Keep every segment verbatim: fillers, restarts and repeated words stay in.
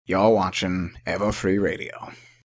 Y'all watching Ever Free Radio.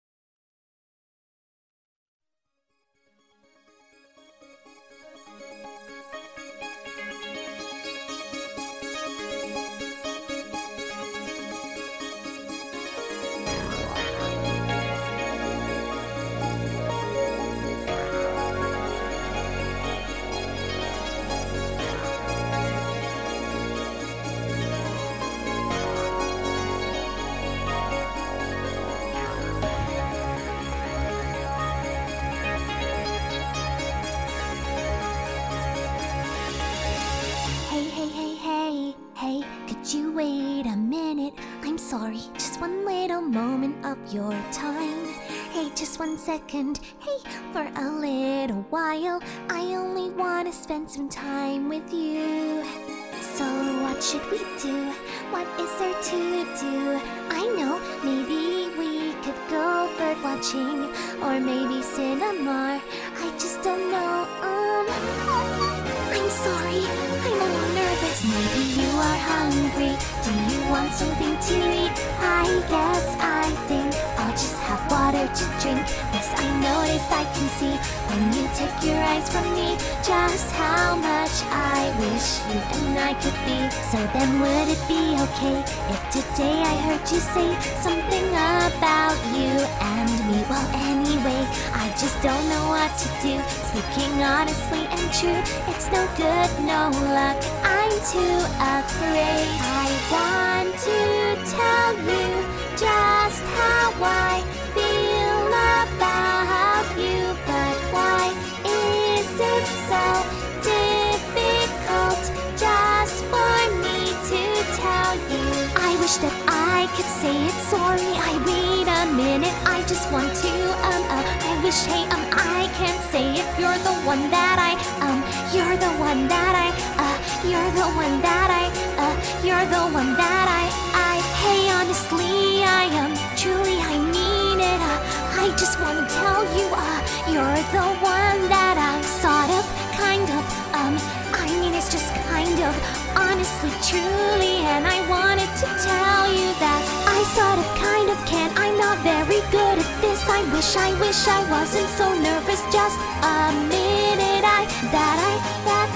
Sorry, just one little moment of your time. Hey, just one second. Hey, for a little while, I only want to spend some time with you. So what should we do? What is there to do? I know, maybe we could go bird watching, or maybe cinema. I just don't know. Um, I'm sorry, I'm a little nervous. Maybe you are hungry. Do you want something to eat? I guess I think I'll just have water to drink. Yes, I noticed I can see when you take your eyes from me just how much I wish you and I could be. So then would it be okay if today I heard you say something about you and me? Well, anyway, I just don't know what to do. Speaking honestly and true, it's no good, no luck. I'm too afraid. I want to tell you just how I feel about you, but why is it so difficult just for me to tell you? I wish that I could say it. Sorry, I wait a minute. I just want to um uh, I wish hey um I can't say if you're the one that I um you're the one that I uh you're the one that I uh you're the one that I I hey honestly I am um, truly I mean it. uh, I just want to tell you uh you're the one that I sort of kind of um I mean it's just kind of honestly truly, and I wanted to tell you that I sort of kind of can. I'm not very good at this. I wish I wish I wasn't so nervous. Just a minute I that I that